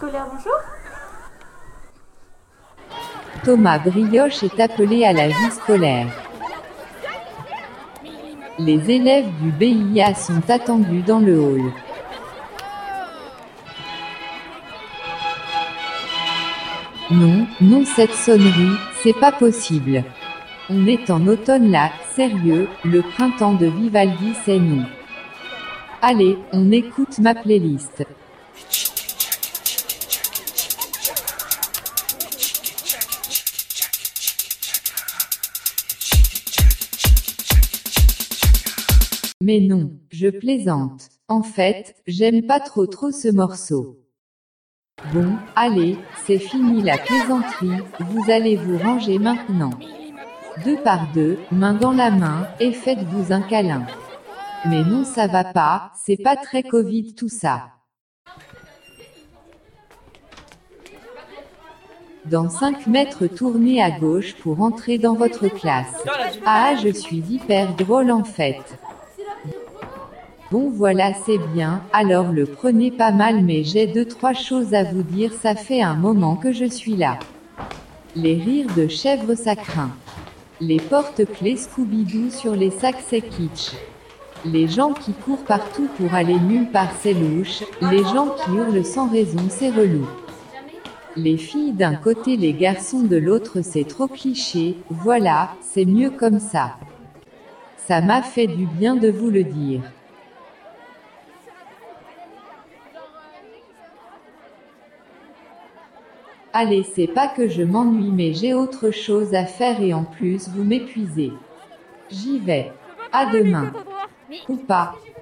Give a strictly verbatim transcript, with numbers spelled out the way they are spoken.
scolaire, bonjour. Thomas Brioche est appelé à la vie scolaire. Les élèves du B I A sont attendus dans le hall. Non, non cette sonnerie, c'est pas possible. On est en automne là, sérieux, le printemps de Vivaldi c'est nous. Allez, on écoute ma playlist. Mais non, je plaisante. En fait, j'aime pas trop trop ce morceau. Bon, allez, c'est fini la plaisanterie, vous allez vous ranger maintenant. Deux par deux, main dans la main, et faites-vous un câlin. Mais non ça va pas, c'est pas très Covid tout ça. Dans cinq mètres tournez à gauche pour entrer dans votre classe. Ah je suis hyper drôle en fait. Bon voilà c'est bien, alors le prenez pas mal mais j'ai deux trois choses à vous dire ça fait un moment que je suis là. Les rires de chèvre ça craint. Les porte-clés Scooby-Doo sur les sacs c'est kitsch. Les gens qui courent partout pour aller nulle part c'est louche, les gens qui hurlent sans raison c'est relou. Les filles d'un côté les garçons de l'autre c'est trop cliché, voilà, c'est mieux comme ça. Ça m'a fait du bien de vous le dire. Allez c'est pas que je m'ennuie mais j'ai autre chose à faire et en plus vous m'épuisez. J'y vais. À demain. Ou pas.